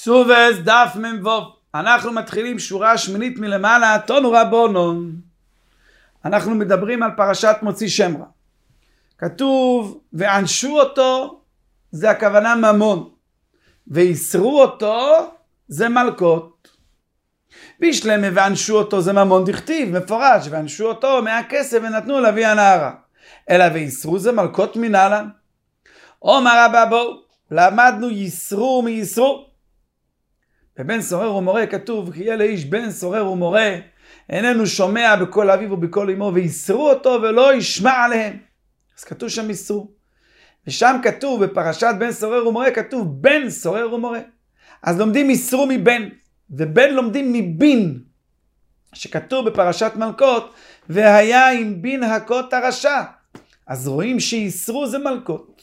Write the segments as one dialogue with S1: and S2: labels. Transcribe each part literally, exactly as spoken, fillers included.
S1: סובס דף ממבוב. אנחנו מתחילים שורה שמינית מלמעלה, תונו רבונון. אנחנו מדברים על פרשת מוציא שם רע. כתוב, וענשו אותו, זה הכוונה ממון. ויסרו אותו, זה מלכות. בישלמה וענשו אותו, זה ממון דכתיב, מפורש, וענשו אותו מהכסף ונתנו להביא הנערה. אלא ויסרו זה מלכות מנהלן. אומר רבא בואו, למדנו יסרו מיסרו. בבן סורר ומורה כתוב, כי יהיה לאיש בן סורר ומורה, איננו שומע בכל אביו ובכל אמו, ויסרו אותו ולא ישמע עליהם. אז כתוב שם יסרו. ושם כתוב, בפרשת בן סורר ומורה, כתוב בן סורר ומורה. אז לומדים יסרו מבן, ובן לומדים מבין, שכתוב בפרשת מלכות, והיה עם בין הכות הרשע. אז רואים שיסרו זה מלכות.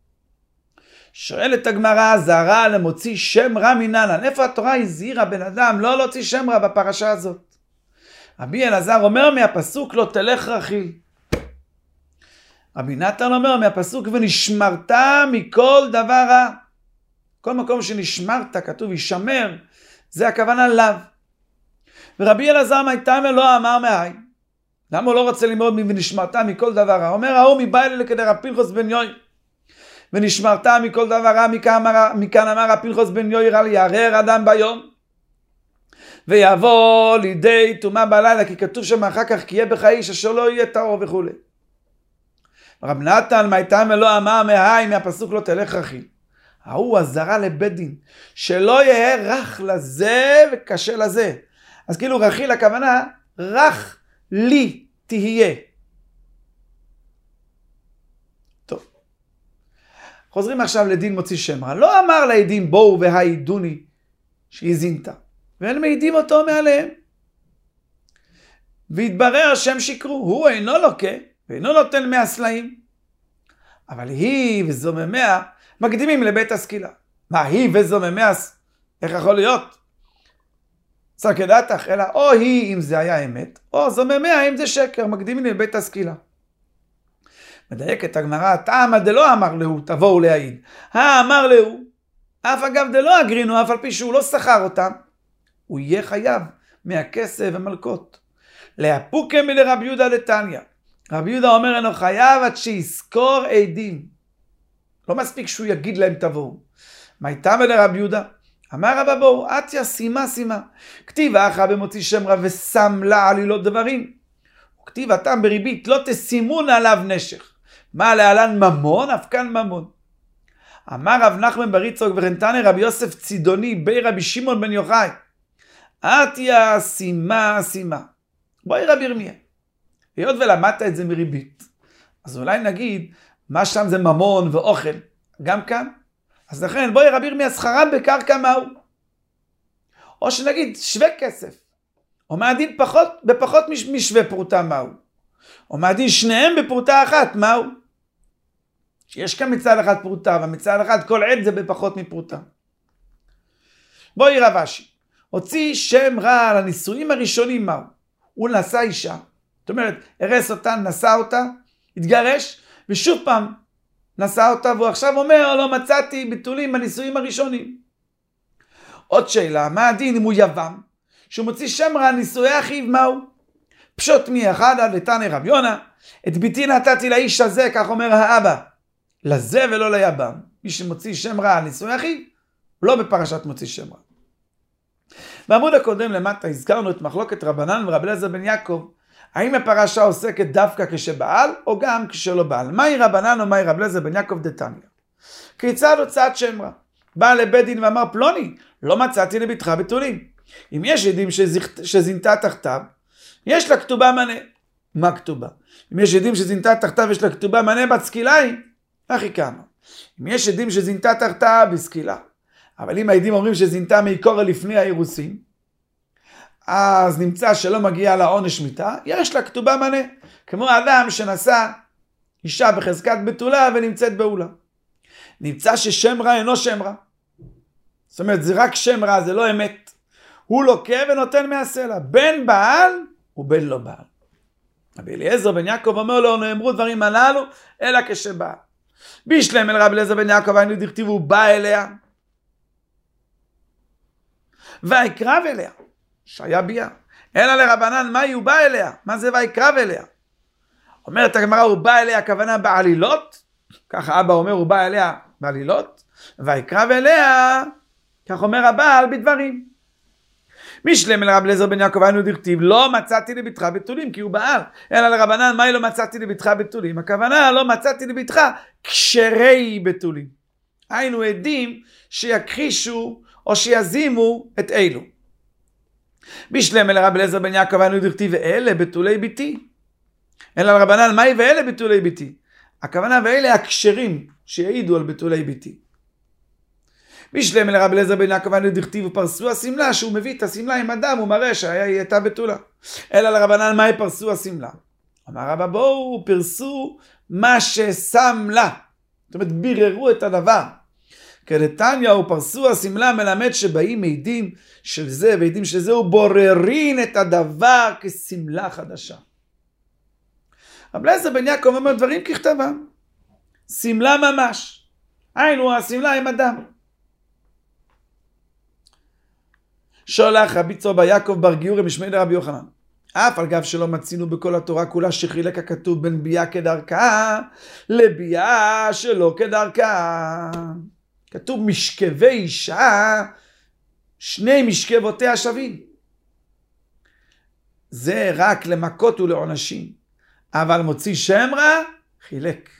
S1: שואלת הגמרא, זרה למוציא שם רע מנהלן. איפה התורה הזהירה בן אדם לא להוציא שם רע בפרשה הזאת? רבי אלעזר אומר מהפסוק לא תלך רכיל. רבי נתן אומר מהפסוק ונשמרת מכל דבר רע. כל מקום שנשמרת כתוב ישמר, זה הכוונה לאו. ורבי אלעזר מייתמה לא אמר מהי. למה הוא לא רוצה ללמוד ונשמרת מכל דבר רע? אומר ההוא מבעילה לכדי רב פנחס בן יויר. ונשמרת מכל דבר רע, מכאן אמר רב פנחס בן יויר על יערער אדם ביום ויבוא לידי טומאה בלילה, כי כתוב שם אחר כך כי יהיה בך איש אשר לא יהיה טהור וכו'. רב נתן מייתמה לא אמר מהי, מהפסוק לא תלך רכיל. ההוא הזרה לבית דין, שלא יהיה רך לזה וקשה לזה. אז כאילו רכיל הכוונה רך לי תהיה. טוב, חוזרים עכשיו לדין מוציא שם רע. לא אמר לעדים בואו והעידוני שהיא זינתה, והם מעידים אותו מעליהם. והתברר שהם שיקרו, הוא אינו לוקה ואינו נותן מאה סלעים, אבל היא וזוממיה מקדימים לבית הסקילה. מה היא וזוממיה? איך יכול להיות? צר כדעתך, אלא או היא אם זה היה אמת, או זוממיה אם זה שקר, מקדימים לבית הסקילה. מדייקת הגמרא, טעמא דלא אמר לו תבואו להעיד. האמר לו, אף אגב דלא אגרינו, אף על פי שהוא לא שכר אותם, הוא יהיה חייב מהכסף ומלכות. להפוקם מלרבי יהודה דתניא. רבי יהודה אומר אינו חייב עד שיזכור עדים. לא מספיק שהוא יגיד להם תבואו. מה איתם לרבי יהודה? אמר רבא בואו, עתיה סימה סימה. כתיב אחא במוציא שם רע ושם לה עלילות דברים. וכתיב התם בריבית לא תשימון עליו נשך. מה להלן ממון? אף כאן ממון. אמר רב נחמן בר יצחק ורנתנא רבי יוסף צידוני בי רבי שמעון בן יוחאי. עתיה סימה סימה. בואי רבי ירמיה. היות ולמדת את זה מריבית, אז אולי נגיד מה שם זה ממון ואוכל. גם כאן. אז לכן בואי רבי ירמיה שכרם בקרקע מהו. או שנגיד שווה כסף. או מעדין פחות, בפחות משווה פרוטה מהו. או מעדין שניהם בפרוטה אחת מהו. שיש כאן מצד אחד פרוטה, ומצד אחד כל עד זה בפחות מפרוטה. בואי רב אשי. הוציא שם רע על הנישואים הראשונים מהו. הוא נשא אישה. זאת אומרת, הרס אותה, נשא אותה, התגרש, ושוב פעם נשא אותה, והוא עכשיו אומר, לא מצאתי ביטולים בנישואים הראשונים. עוד שאלה, מה הדין אם הוא יבם? שהוא מוציא שם רע על נישואי אחיו מהו? פשוט מי אחד עד לתנא רב יונה, את ביתי נתתי לאיש הזה, כך אומר האבא, לזה ולא ליבם. מי שמוציא שם רע על נישואי אחיו, לא בפרשת מוציא שם רע. בעמוד הקודם למטה הזכרנו את מחלוקת רבנן ורב אליעזר בן יעקב, האם הפרשה עוסקת דווקא כשבעל או גם כשלא בעל? מהי רבנן או מהי רב אליעזר בן יעקב דתניא? כיצד הוצאת שם רע? בא לבית דין ואמר פלוני, לא מצאתי לביתך בתולים. אם יש עדים שזינתה תחתיו, יש לה כתובה מנה. מה כתובה? אם יש עדים שזינתה תחתיו, יש לה כתובה מנה בת סקילה היא, אחי כמה. אם יש עדים שזינתה תחתיו, בסקילה. אבל אם העדים אומרים שזינתה מעיקורא לפני האירוסין, אז נמצא שלא מגיע לעונש מיתה, יש לה כתובה מנה. כמו אדם שנשא אישה בחזקת בתולה ונמצאת בעולה. נמצא ששם רע אינו שם רע. זאת אומרת, זה רק שם רע, זה לא אמת. הוא לוקה ונותן מהסלע. בן בעל ובן לא בעל. רבי אליעזר בן יעקב אומר לו, נאמרו דברים הללו, אלא כשבעל. בישלם אל רבי אליעזר בן יעקב, היינו דכתיבו, בא אליה. ויקרב אליה, שהיה ביה. אלא לרבנן, מה הוא בא אליה? מה זה ויקרב אליה? אומרת הגמרא, הוא בא אליה, הכוונה בעלילות, ככה אבא אומר, הוא בא אליה בעלילות, ויקרב אליה, כך אומר הבעל בדברים. משלם אל רב אליעזר בן יעקב היינו דכתיב, לא מצאתי לביתך בתולים, כי הוא בעל. אלא לרבנן, מה לא מצאתי לביתך בתולים? הכוונה, לא מצאתי לביתך כשרי בתולים. היינו עדים שיכחישו או שיזימו את אלו. משלם אל רב אליעזר בן יעקב היינו דכתיב, ואלה בתולי ביתי. אלא לרבנן, מהי ואלה בתולי ביתי? הכוונה, ואלה הכשרים שיעידו על בתולי ביתי. משלם אל רב אליעזר בן יעקב היינו דכתיב, ופרסו השמלה, שהוא מביא את השמלה עם אדם, הוא מראה שהיא הייתה בתולה. אלא לרבנן, מהי פרסו השמלה? אמר רבא, בואו פרסו מה ששם לה. זאת אומרת, ביררו את הדבר. כדתניא, ופרסו השמלה, מלמד שבאים מעידים של זה ועידים של זה, ובוררין את הדבר כשמלה חדשה. רב אליעזר בן יעקב אומר דברים ככתבם. שמלה ממש. היינו השמלה עם אדם. שולח רבי צור יעקב בר גיורא משמי לרבי יוחנן. אף על גב שלא מצינו בכל התורה כולה שחילק הכתוב בין ביאה כדרכה לביאה שלא כדרכה. כתוב משכבי אישה, שני משכבותיה שווים. זה רק למכות ולעונשים. אבל מוציא שם רע, חילק.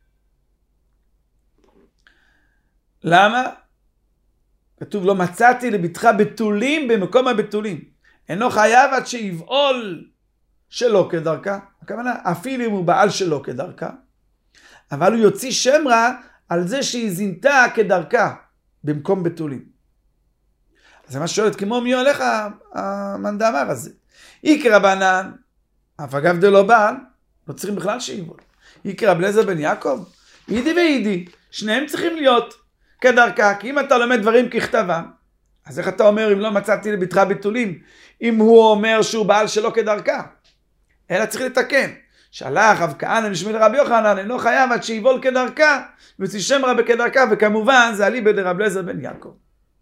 S1: למה? כתוב, לא מצאתי לביתך בתולים במקום הבתולים. אינו חייב עד שיבעול שלא כדרכה. הכוונה, אפילו אם הוא בעל שלא כדרכה. אבל הוא יוציא שם רע על זה שהיא זינתה כדרכה במקום בתולים. אז מה שואלת, כמו מי הולך המנדאמר הזה? איקרא רבנן, אף אגב דלא בעל, לא צריכים בכלל שיבעול. איקרא רב אליעזר בן יעקב, אידי ואידי, שניהם צריכים להיות כדרכה, כי אם אתה לומד דברים ככתבם, אז איך אתה אומר, אם לא מצאתי לביתך בתולים, אם הוא אומר שהוא בעל שלא כדרכה? אלא צריך לתקן. שלח רב כהנא משמי לרבי יוחנן, אינו חייב עד שיבול כדרכה, ויוציא שם רע בכדרכה, וכמובן זה אליבא דרב אליעזר בן יעקב.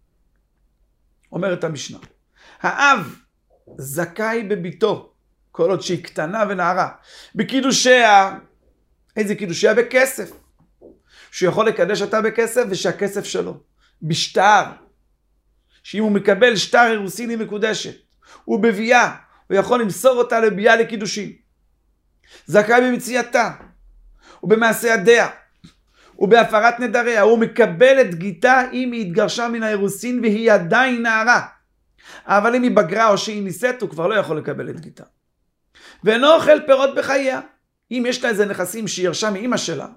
S1: אומרת המשנה, האב זכאי בביתו, כל עוד שהיא קטנה ונערה, בקידושיה, איזה קידושיה? בכסף. שהוא יכול לקדש אותה בכסף ושהכסף שלו. בשטר. שאם הוא מקבל שטר אירוסיני מקודשת, הוא בביאה, הוא יכול למסור אותה לביאה לקידושים. זכאי במציאתה, ובמעשה ידיה, ובהפרת נדריה, הוא מקבל את גיתה אם היא התגרשה מן האירוסין והיא עדיין נערה. אבל אם היא בגרה או שהיא נישאת, הוא כבר לא יכול לקבל את גיתה. ואינו אוכל פירות בחייה. אם יש לה איזה נכסים שהיא ירשה מאמא שלה,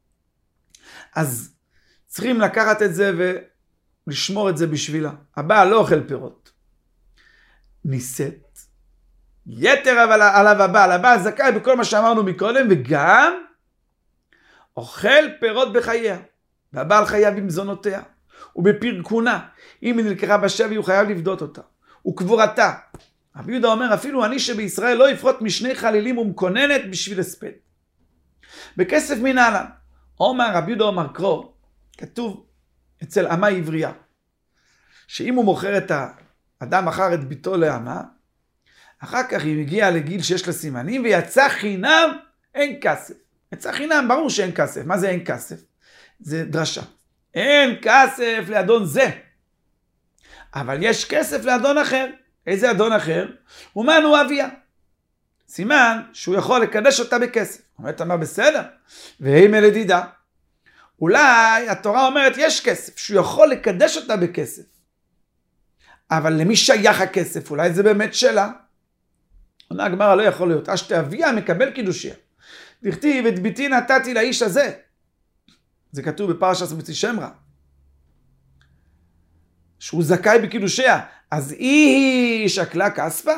S1: אז צריכים לקחת את זה ולשמור את זה בשבילה. הבעל לא אוכל פירות. נישאת. יתר אבל עליו הבעל. הבעל זכאי בכל מה שאמרנו מקודם, וגם אוכל פירות בחייה. והבעל חייב במזונותיה. ובפרקונה. אם היא נלקחה בשבי, הוא חייב לבדות אותה. וקבורתה. רבי יהודה אומר, אפילו אני שבישראל לא יפחות משני חלילים ומקוננת בשביל הספד. בכסף מנהלן. אומר רבי יהודה אומר קרוא, כתוב אצל אמה עברייה, שאם הוא מוכר את האדם אחר את ביתו לאמה, אחר כך היא מגיעה לגיל שיש לה סימנים, ויצא חינם, אין כסף. יצא חינם, ברור שאין כסף. מה זה אין כסף? זה דרשה. אין כסף לאדון זה. אבל יש כסף לאדון אחר. איזה אדון אחר? אומן הוא אביה. סימן שהוא יכול לקדש אותה בכסף. אומרת, אמר בסדר. והיא מלדידה. אולי התורה אומרת יש כסף, שהוא יכול לקדש אותה בכסף. אבל למי שייך הכסף? אולי זה באמת שלה. עונה הגמרא, לא יכול להיות. אשתי אביה מקבל קידושיה. דכתיב, את ביתי נתתי לאיש הזה. זה כתוב בפרשת מוציא שם רע. שהוא זכאי בקידושיה. אז היא שקלה כספה?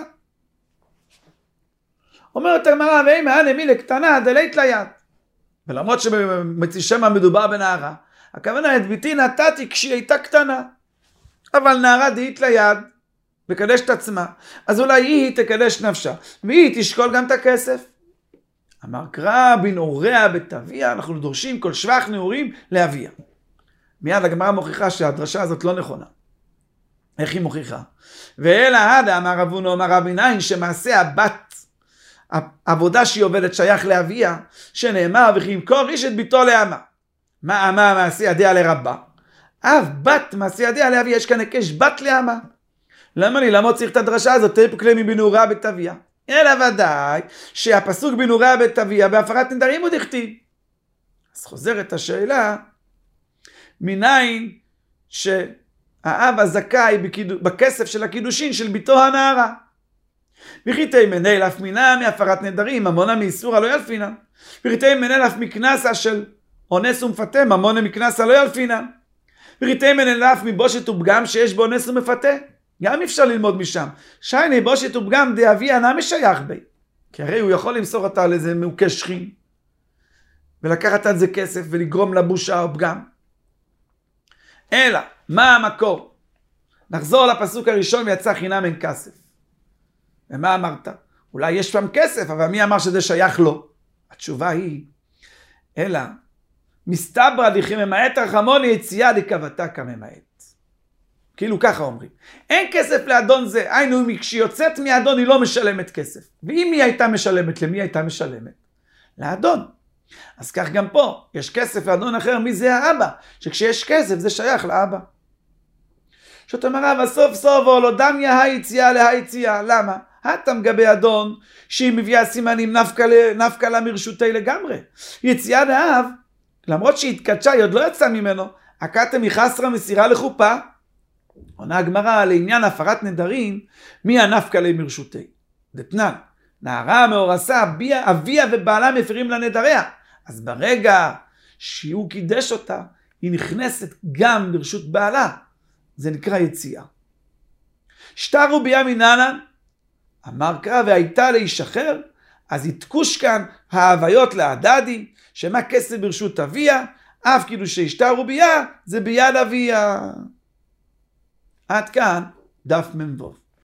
S1: אומרת הגמרא, ואי מהנה מילה קטנה דלית ליד. ולמרות שבמוציא שם מדובר בנערה, הכוונה, את ביתי נתתי כשהיא הייתה קטנה. אבל נערה דהית ליד, לקדש את עצמה, אז אולי היא תקדש נפשה, והיא תשקול גם את הכסף. אמר קרא בנעוריה בתביה, אנחנו דורשים כל שבח נעורים לאביה. מיד הגמרא מוכיחה שהדרשה הזאת לא נכונה. איך היא מוכיחה? ואלא עדה אמר רבונו אמר רבי נין שמעשה הבת, העבודה שהיא עובדת שייך לאביה, שנאמר וכי ימכור איש את ביתו לאמה. מה אמה מעשה ידיה לרבה? אב בת מעשה ידיה לאביה, יש כאן הקש בת לאמה. למה לי? למה צריך את הדרשה הזאת? תהיה פה כלי מבנוריה בתוויה. אלא ודאי שהפסוק בנוריה בתוויה בהפרת נדרים הוא דכתיב. אז חוזרת השאלה, מניין שהאב הזכאי בכסף של הקידושין של ביתו הנערה. וכי תימנה אלף מינה מהפרת נדרים, ממונה מאיסורה לא ילפינה. וכי תימנה אלף מקנסה של אונס ומפתה, ממונה מקנסה לא ילפינה. וכי תימנה אלף מבושת ופגם שיש בו אונס ומפתה. גם אפשר ללמוד משם. שייני בושת ופגם די אבי אינה משייך בי. כי הרי הוא יכול למסור אותה על איזה מעוקה שכין, ולקחת על זה כסף ולגרום לבושה או פגם. אלא, מה המקור? נחזור לפסוק הראשון ויצא חינם אין כסף. ומה אמרת? אולי יש שם כסף, אבל מי אמר שזה שייך לו? התשובה היא, אלא, מסתברא דכי ממעט רחמוני יציאה דקבתה כממעט. כאילו ככה אומרים. אין כסף לאדון זה, היינו, כשהיא יוצאת מאדון היא לא משלמת כסף. ואם היא הייתה משלמת, למי הייתה משלמת? לאדון. אז כך גם פה, יש כסף לאדון אחר, מי זה האבא? שכשיש כסף זה שייך לאבא. זאת אומרת, בסוף סוף או לא דמיה היציאה להיציאה. למה? הטם גבי אדון שהיא מביאה סימנים נפקא לה מרשותי לגמרי. יציאה לאב, למרות שהיא התקדשה, היא עוד לא יצאה ממנו, הקטם מחסרה מסירה לחופה. עונה הגמרא לעניין הפרת נדרים, מי הנפקא לה מרשותי? דתנן, נערה מאורסה, אביה, אביה ובעלה מפרים לנדריה. אז ברגע שהוא קידש אותה, היא נכנסת גם לרשות בעלה. זה נקרא יציאה. שטרו בימיננה, אמר קרא והייתה להישחרר, אז יתקוש כאן ההוויות להדדי, שמה כסף ברשות אביה, אף כאילו שהשטרו ביה, זה ביד אביה. עד כאן דף ממבוב.